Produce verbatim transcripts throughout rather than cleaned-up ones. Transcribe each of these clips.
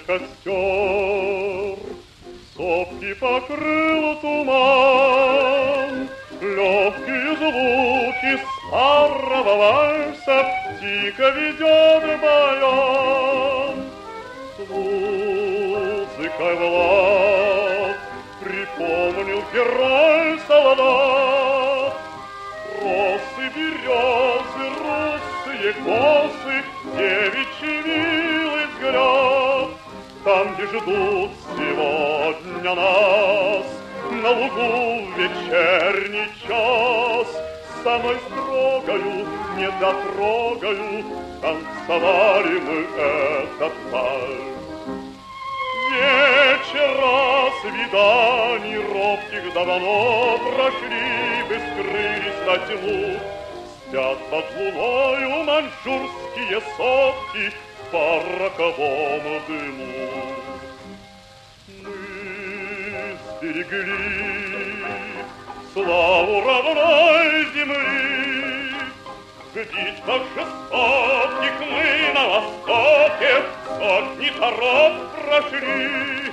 костер, сопки покрыл туман, легкие звуки старого вальса тихо ведет баян. С музыкой Влад припомнил герой солдат, росы, березы, русые косы, девичьи милый взгляд. Там, где ждут сегодня нас, на лугу в вечерний час, самой строгою, недотрогою танцевали мы этот вальс. Вечера свиданий робких давно прошли, бы скрылись на тьму. Спят под луною маньчжурские сопки по роковому дыму. Мы сберегли славу родной земли, в битвах жестоких мы на востоке сотни шаров прошли.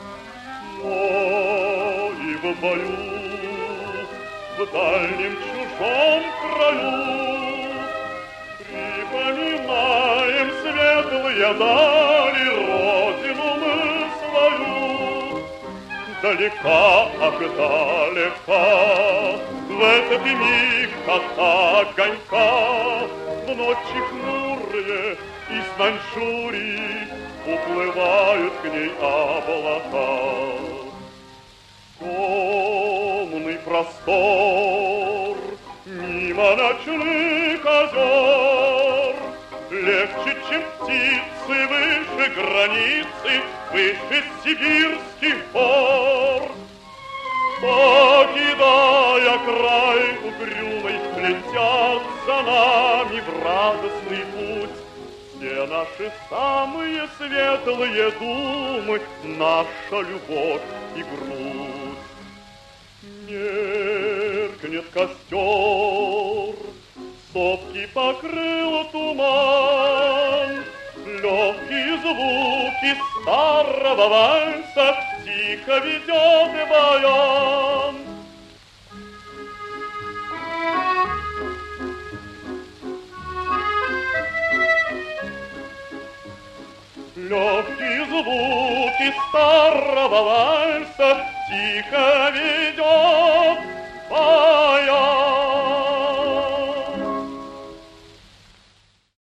Но и в бою, в дальнем чужом краю, припоминаем светлые дали, родину мы свою. Далека, ах, далека, в этот миг от огонька, в ночи хмурые из Маньчжурии уплывают к ней облака. Темный простор мимо ночных озер, легче, чем птицы выше границы, выше сибирских гор. Покидая край угрюмый, летят за нами в радостный путь все наши самые светлые думы, наша любовь и грудь. Меркнет костер, сопки покрыл туман, легкие звуки старого вальса тихо ведет баян. Легкие звуки старого вальса тихо ведет баян.